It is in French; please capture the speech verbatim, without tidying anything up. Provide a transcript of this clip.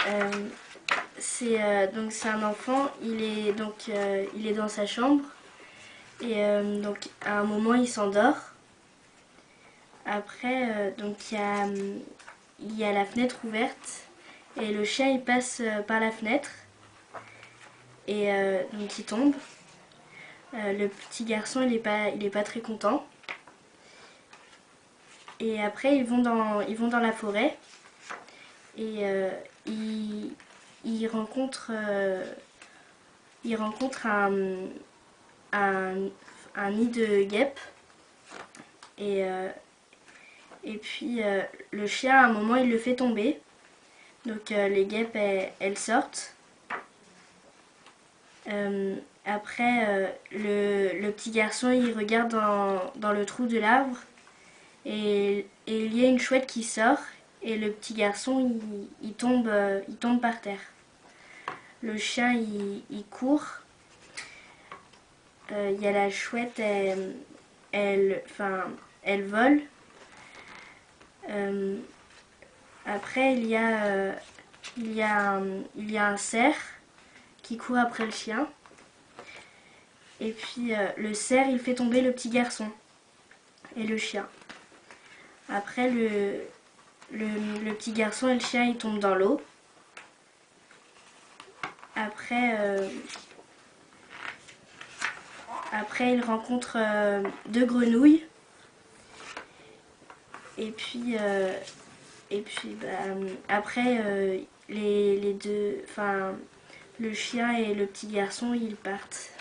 Euh, c'est euh, donc c'est un enfant, il est donc euh, il est dans sa chambre et euh, donc à un moment il s'endort. Après euh, donc il y a il y a la fenêtre ouverte et le chien il passe euh, par la fenêtre et euh, donc il tombe. Euh, le petit garçon il est pas il est pas très content. Et après ils vont dans ils vont dans la forêt et euh, ils, ils rencontrent euh, ils rencontrent un, un, un nid de guêpes. Et, euh, et puis euh, le chien, à un moment, il le fait tomber. Donc euh, les guêpes, elles, elles sortent. Euh, après, euh, le, le petit garçon, il regarde dans, dans le trou de l'arbre. Et, et il y a une chouette qui sort. Et le petit garçon, il, il tombe, euh, il tombe par terre. Le chien, il, il court. Il euh, y a la chouette, elle, elle, enfin, elle vole. Euh, après, il y a, euh, il y a, un, il y a un cerf qui court après le chien. Et puis euh, le cerf, il fait tomber le petit garçon et le chien. Après, le, le, le petit garçon et le chien, ils tombent dans l'eau. Après, euh, après, ils rencontrent euh, deux grenouilles. Et puis, euh, et puis bah, après, euh, les, les deux, enfin, le chien et le petit garçon, ils partent.